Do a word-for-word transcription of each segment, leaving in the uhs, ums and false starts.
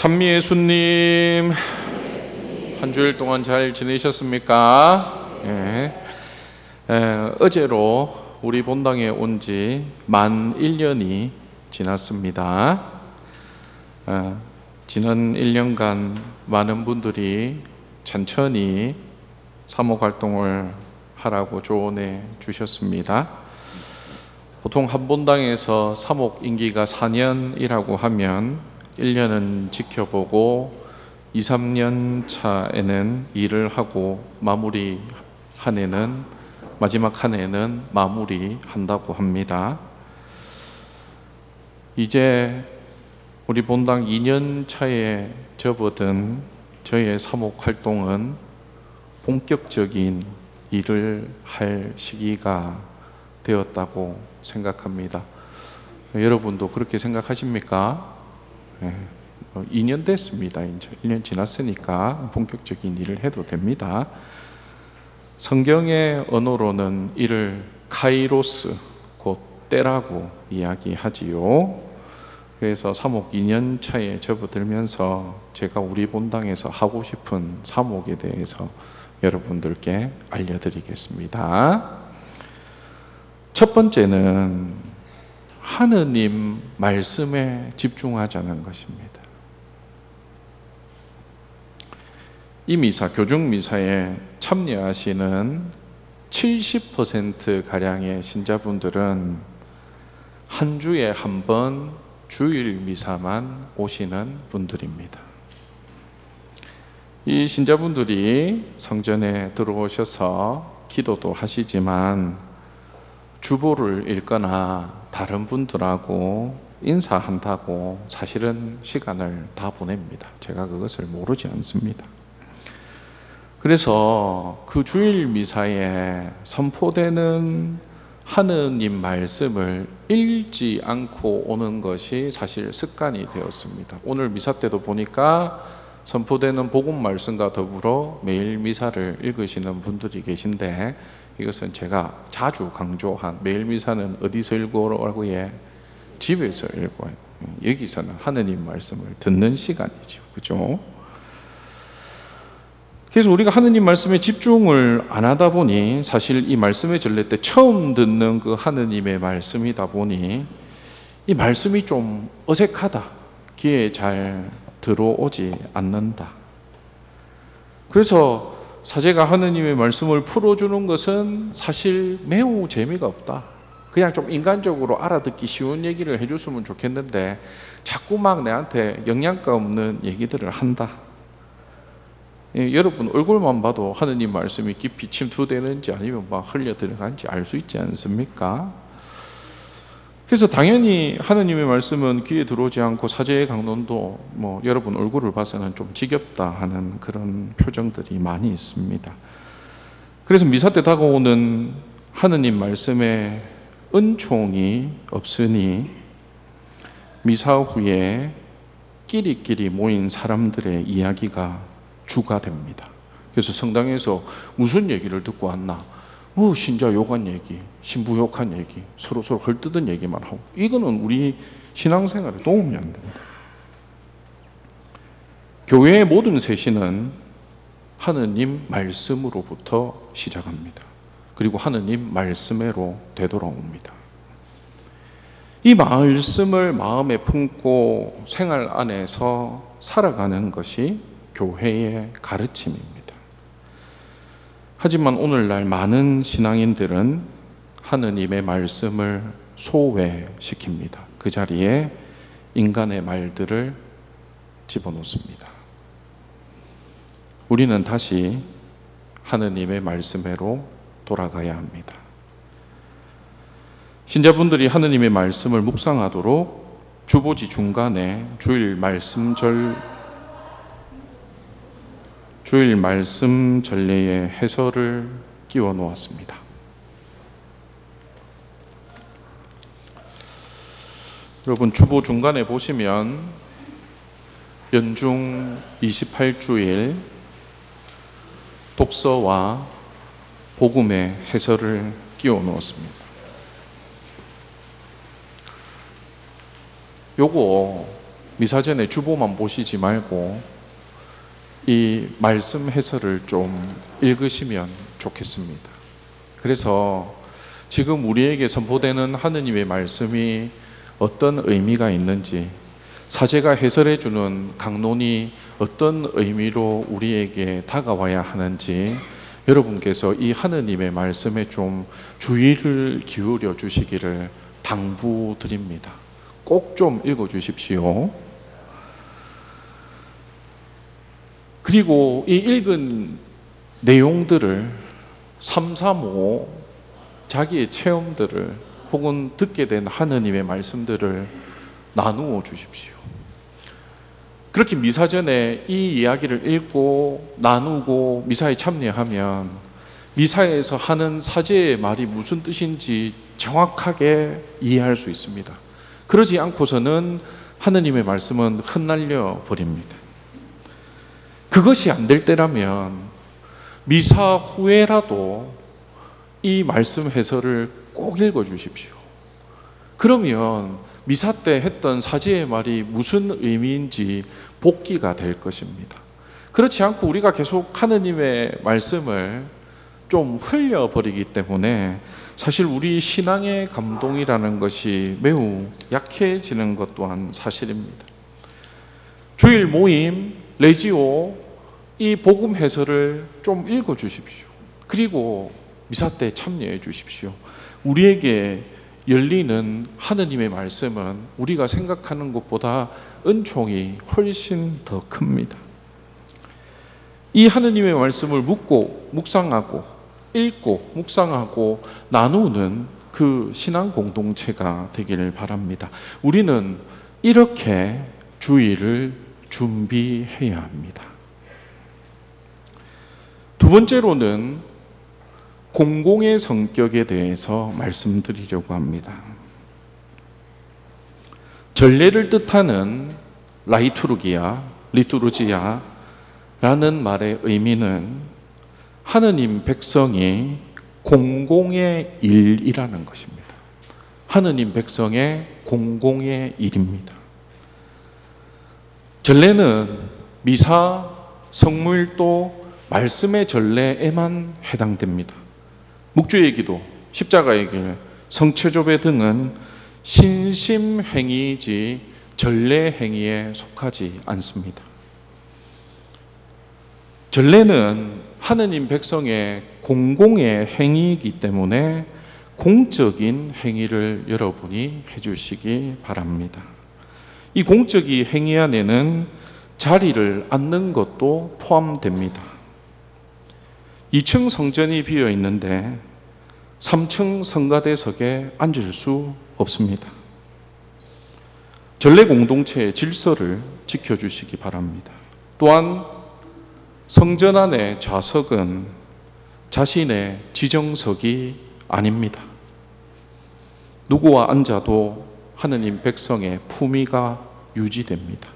찬미 예수님, 한 주일 동안 잘 지내셨습니까? 예. 에, 어제로 우리 본당에 온 지 만 일 년이 지났습니다. 어, 지난 일 년간 많은 분들이 천천히 사목 활동을 하라고 조언해 주셨습니다. 보통 한 본당에서 사목 임기가 사 년이라고 하면 일 년은 지켜보고 이, 삼 년 차에는 일을 하고 마무리 한 해는 마지막 한 해는 마무리 한다고 합니다. 이제 우리 본당 이 년 차에 접어든 저의 사목 활동은 본격적인 일을 할 시기가 되었다고 생각합니다. 여러분도 그렇게 생각하십니까? 네, 이 년 됐습니다. 이제 일 년 지났으니까 본격적인 일을 해도 됩니다. 성경의 언어로는 이를 카이로스, 곧 때라고 이야기하지요. 그래서 사목 이 년 차에 접어들면서 제가 우리 본당에서 하고 싶은 사목에 대해서 여러분들께 알려드리겠습니다. 첫 번째는 하느님 말씀에 집중하자는 것입니다. 이 미사, 교중 미사에 참여하시는 칠십 퍼센트 가량의 신자분들은 한 주에 한 번 주일 미사만 오시는 분들입니다. 이 신자분들이 성전에 들어오셔서 기도도 하시지만 주보를 읽거나 다른 분들하고 인사한다고 사실은 시간을 다 보냅니다. 제가 그것을 모르지 않습니다. 그래서 그 주일 미사에 선포되는 하느님 말씀을 읽지 않고 오는 것이 사실 습관이 되었습니다. 오늘 미사 때도 보니까 선포되는 복음 말씀과 더불어 매일 미사를 읽으시는 분들이 계신데, 이것은 제가 자주 강조한, 매일 미사는 어디서 읽고라고 해? 집에서 읽어요. 여기서는 하느님 말씀을 듣는 시간이죠. 그죠? 그래서 우리가 하느님 말씀에 집중을 안 하다 보니, 사실 이 말씀의 전례 때 처음 듣는 그 하느님의 말씀이다 보니 이 말씀이 좀 어색하다, 귀에 잘 들어오지 않는다. 그래서 사제가 하느님의 말씀을 풀어주는 것은 사실 매우 재미가 없다. 그냥 좀 인간적으로 알아듣기 쉬운 얘기를 해줬으면 좋겠는데 자꾸 막 내한테 영양가 없는 얘기들을 한다. 예, 여러분 얼굴만 봐도 하느님 말씀이 깊이 침투되는지 아니면 막 흘려 들어간지 알 수 있지 않습니까? 그래서 당연히 하느님의 말씀은 귀에 들어오지 않고 사제의 강론도 뭐 여러분 얼굴을 봐서는 좀 지겹다 하는 그런 표정들이 많이 있습니다. 그래서 미사 때 다가오는 하느님 말씀에 은총이 없으니 미사 후에 끼리끼리 모인 사람들의 이야기가 주가 됩니다. 그래서 성당에서 무슨 얘기를 듣고 왔나? 뭐 신자 욕한 얘기, 신부 욕한 얘기, 서로 서로 헐뜯은 얘기만 하고, 이거는 우리 신앙생활에 도움이 안 됩니다. 교회의 모든 세신은 하느님 말씀으로부터 시작합니다. 그리고 하느님 말씀으로 되돌아옵니다. 이 말씀을 마음에 품고 생활 안에서 살아가는 것이 교회의 가르침입니다. 하지만 오늘날 많은 신앙인들은 하느님의 말씀을 소외시킵니다. 그 자리에 인간의 말들을 집어넣습니다. 우리는 다시 하느님의 말씀으로 돌아가야 합니다. 신자분들이 하느님의 말씀을 묵상하도록 주보지 중간에 주일 말씀절 주일 말씀 전례의 해설을 끼워 놓았습니다. 여러분 주보 중간에 보시면 연중 이십팔 주일 독서와 복음의 해설을 끼워 놓았습니다. 요거 미사전의 주보만 보시지 말고 이 말씀 해설을 좀 읽으시면 좋겠습니다. 그래서 지금 우리에게 선포되는 하느님의 말씀이 어떤 의미가 있는지, 사제가 해설해 주는 강론이 어떤 의미로 우리에게 다가와야 하는지 여러분께서 이 하느님의 말씀에 좀 주의를 기울여 주시기를 당부드립니다. 꼭 좀 읽어 주십시오. 그리고 이 읽은 내용들을 삼삼오 자기의 체험들을 혹은 듣게 된 하느님의 말씀들을 나누어 주십시오. 그렇게 미사전에 이 이야기를 읽고 나누고 미사에 참여하면 미사에서 하는 사제의 말이 무슨 뜻인지 정확하게 이해할 수 있습니다. 그러지 않고서는 하느님의 말씀은 흩날려 버립니다. 그것이 안 될 때라면 미사 후에라도 이 말씀 해설을 꼭 읽어 주십시오. 그러면 미사 때 했던 사제의 말이 무슨 의미인지 복기가 될 것입니다. 그렇지 않고 우리가 계속 하느님의 말씀을 좀 흘려버리기 때문에 사실 우리 신앙의 감동이라는 것이 매우 약해지는 것 또한 사실입니다. 주일 모임, 레지오 이 복음 해설을 좀 읽어 주십시오. 그리고 미사 때 참여해 주십시오. 우리에게 열리는 하느님의 말씀은 우리가 생각하는 것보다 은총이 훨씬 더 큽니다. 이 하느님의 말씀을 묵고 묵상하고 읽고 묵상하고 나누는 그 신앙 공동체가 되기를 바랍니다. 우리는 이렇게 주일을 준비해야 합니다. 두 번째로는 공공의 성격에 대해서 말씀드리려고 합니다. 전례를 뜻하는 라이투르기아, 리투르지아라는 말의 의미는 하느님 백성이 공공의 일이라는 것입니다. 하느님 백성의 공공의 일입니다. 전례는 미사, 성무일도, 말씀의 전례에만 해당됩니다. 묵주의 기도, 십자가의 길, 성체조배 등은 신심행위이지 전례행위에 속하지 않습니다. 전례는 하느님 백성의 공공의 행위이기 때문에 공적인 행위를 여러분이 해주시기 바랍니다. 이 공적인 행위 안에는 자리를 앉는 것도 포함됩니다. 이 층 성전이 비어 있는데 삼 층 성가대석에 앉을 수 없습니다. 전례 공동체의 질서를 지켜주시기 바랍니다. 또한 성전 안의 좌석은 자신의 지정석이 아닙니다. 누구와 앉아도 하느님 백성의 품위가 유지됩니다.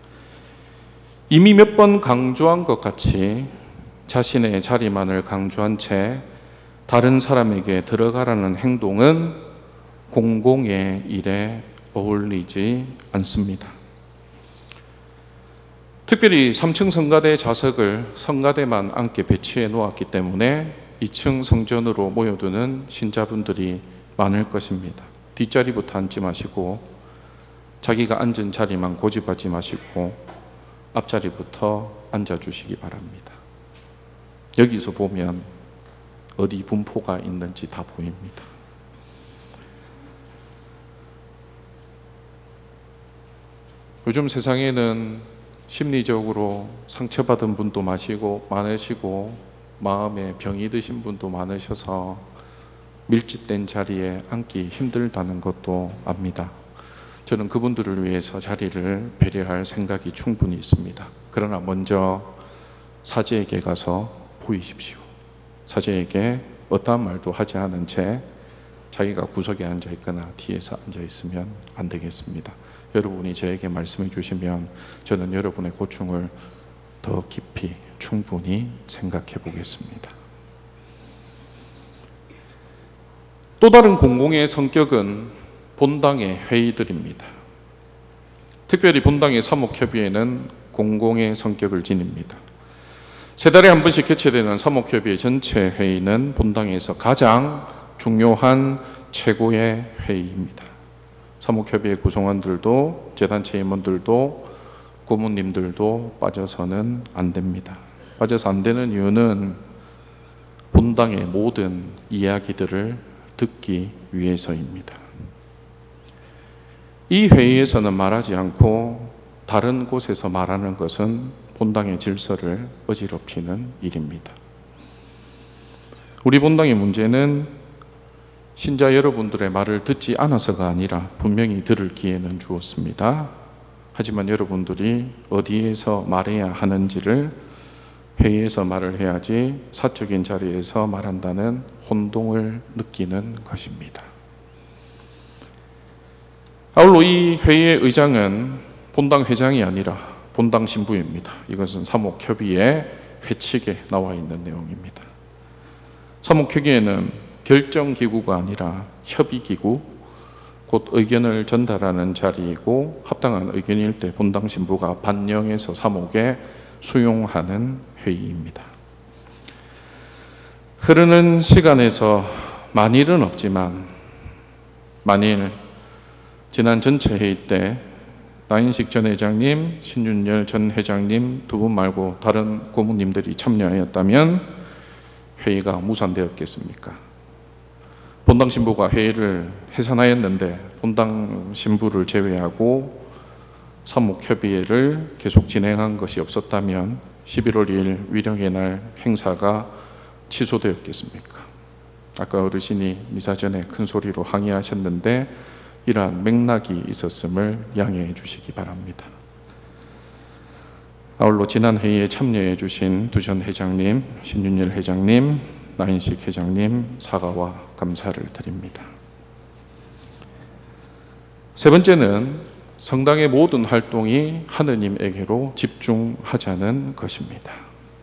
이미 몇 번 강조한 것 같이 자신의 자리만을 강조한 채 다른 사람에게 들어가라는 행동은 공공의 일에 어울리지 않습니다. 특별히 삼 층 성가대 좌석을 성가대만 앉게 배치해 놓았기 때문에 이 층 성전으로 모여드는 신자분들이 많을 것입니다. 뒷자리부터 앉지 마시고 자기가 앉은 자리만 고집하지 마시고 앞자리부터 앉아주시기 바랍니다. 여기서 보면 어디 분포가 있는지 다 보입니다. 요즘 세상에는 심리적으로 상처받은 분도 마시고 많으시고 마음에 병이 드신 분도 많으셔서 밀집된 자리에 앉기 힘들다는 것도 압니다. 저는 그분들을 위해서 자리를 배려할 생각이 충분히 있습니다. 그러나 먼저 사제에게 가서 보이십시오. 사제에게 어떠한 말도 하지 않은 채 자기가 구석에 앉아 있거나 뒤에서 앉아 있으면 안 되겠습니다. 여러분이 저에게 말씀해 주시면 저는 여러분의 고충을 더 깊이 충분히 생각해 보겠습니다. 또 다른 공공의 성격은 본당의 회의들입니다. 특별히 본당의 사목협의회는 공공의 성격을 지닙니다. 세 달에 한 번씩 개최되는 사목협의회 전체 회의는 본당에서 가장 중요한 최고의 회의입니다. 사목협의회 구성원들도 재단체 임원들도 고모님들도 빠져서는 안 됩니다. 빠져서 안 되는 이유는 본당의 모든 이야기들을 듣기 위해서입니다. 이 회의에서는 말하지 않고 다른 곳에서 말하는 것은 본당의 질서를 어지럽히는 일입니다. 우리 본당의 문제는 신자 여러분들의 말을 듣지 않아서가 아니라 분명히 들을 기회는 주었습니다. 하지만 여러분들이 어디에서 말해야 하는지를 회의에서 말을 해야지 사적인 자리에서 말한다는 혼동을 느끼는 것입니다. 아울러 이 회의의 의장은 본당 회장이 아니라 본당 신부입니다. 이것은 사목협의회 회칙에 나와 있는 내용입니다. 사목협의회는 결정기구가 아니라 협의기구, 곧 의견을 전달하는 자리이고 합당한 의견일 때 본당 신부가 반영해서 사목에 수용하는 회의입니다. 흐르는 시간에서 만일은 없지만 만일 지난 전체 회의 때 나인식 전 회장님, 신윤열 전 회장님 두 분 말고 다른 고모님들이 참여하였다면 회의가 무산되었겠습니까? 본당 신부가 회의를 해산하였는데 본당 신부를 제외하고 사목협의회를 계속 진행한 것이 없었다면 십일월 이일 위령의 날 행사가 취소되었겠습니까? 아까 어르신이 미사 전에 큰 소리로 항의하셨는데 이러한 맥락이 있었음을 양해해 주시기 바랍니다. 아울러 지난 회의에 참여해 주신 두 전 회장님, 신윤열 회장님, 나인식 회장님 사과와 감사를 드립니다. 세 번째는 성당의 모든 활동이 하느님에게로 집중하자는 것입니다.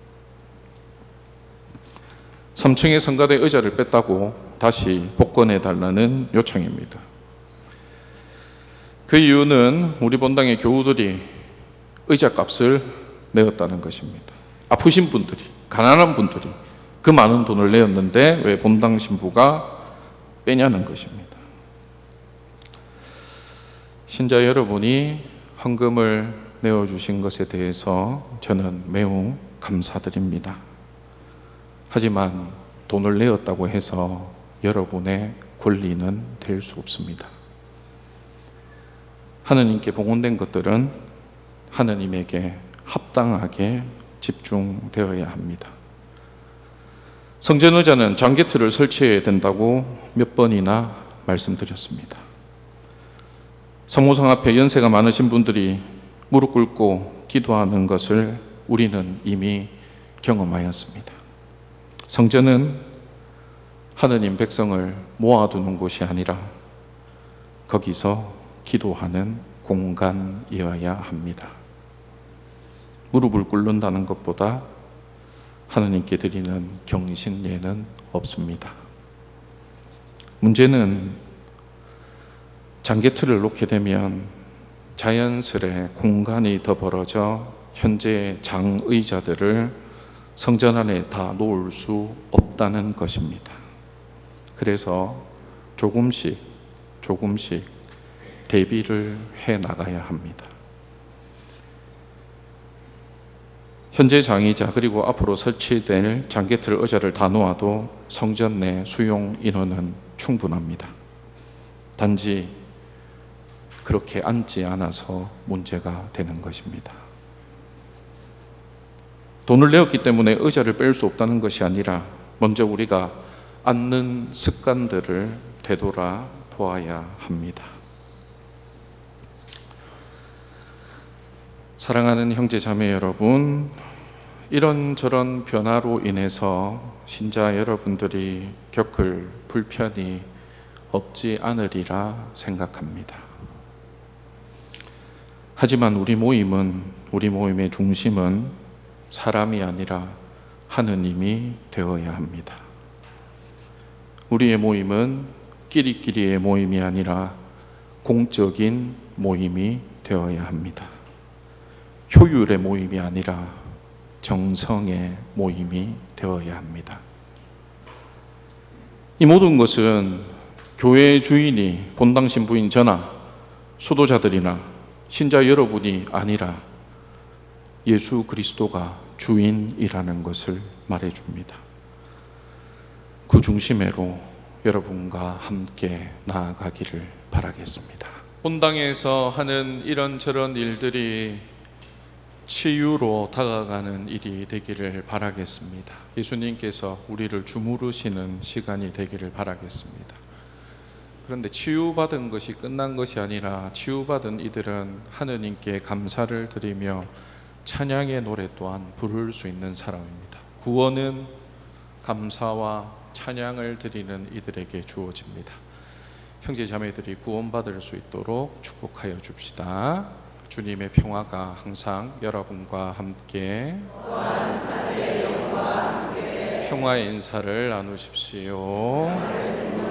삼 층의 성가대 의자를 뺐다고 다시 복권해 달라는 요청입니다. 그 이유는 우리 본당의 교우들이 의자값을 내었다는 것입니다. 아프신 분들이, 가난한 분들이 그 많은 돈을 내었는데 왜 본당 신부가 빼냐는 것입니다. 신자 여러분이 헌금을 내어주신 것에 대해서 저는 매우 감사드립니다. 하지만 돈을 내었다고 해서 여러분의 권리는 될 수 없습니다. 하느님께 봉헌된 것들은 하느님에게 합당하게 집중되어야 합니다. 성전의자는 장계틀을 설치해야 된다고 몇 번이나 말씀드렸습니다. 성모상 앞에 연세가 많으신 분들이 무릎 꿇고 기도하는 것을 우리는 이미 경험하였습니다. 성전은 하느님 백성을 모아두는 곳이 아니라 거기서 기도하는 공간이어야 합니다. 무릎을 꿇는다는 것보다 하느님께 드리는 경신예는 없습니다. 문제는 장계틀을 놓게 되면 자연스레 공간이 더 벌어져 현재의 장의자들을 성전 안에 다 놓을 수 없다는 것입니다. 그래서 조금씩 조금씩 대비를 해 나가야 합니다. 현재 장의자 그리고 앞으로 설치될 장계틀 의자를 다 놓아도 성전 내 수용 인원은 충분합니다. 단지 그렇게 앉지 않아서 문제가 되는 것입니다. 돈을 내었기 때문에 의자를 뺄 수 없다는 것이 아니라 먼저 우리가 앉는 습관들을 되돌아 보아야 합니다. 사랑하는 형제 자매 여러분, 이런저런 변화로 인해서 신자 여러분들이 겪을 불편이 없지 않으리라 생각합니다. 하지만 우리 모임은, 우리 모임의 중심은 사람이 아니라 하느님이 되어야 합니다. 우리의 모임은 끼리끼리의 모임이 아니라 공적인 모임이 되어야 합니다. 효율의 모임이 아니라 정성의 모임이 되어야 합니다. 이 모든 것은 교회 주인이 본당 신부인 저나 수도자들이나 신자 여러분이 아니라 예수 그리스도가 주인이라는 것을 말해줍니다. 그 중심으로 여러분과 함께 나아가기를 바라겠습니다. 본당에서 하는 이런저런 일들이 치유로 다가가는 일이 되기를 바라겠습니다. 예수님께서 우리를 주무르시는 시간이 되기를 바라겠습니다. 그런데 치유받은 것이 끝난 것이 아니라 치유받은 이들은 하느님께 감사를 드리며 찬양의 노래 또한 부를 수 있는 사람입니다. 구원은 감사와 찬양을 드리는 이들에게 주어집니다. 형제 자매들이 구원받을 수 있도록 축복하여 줍시다. 주님의 평화가 항상 여러분과 함께 평화의 인사를 나누십시오.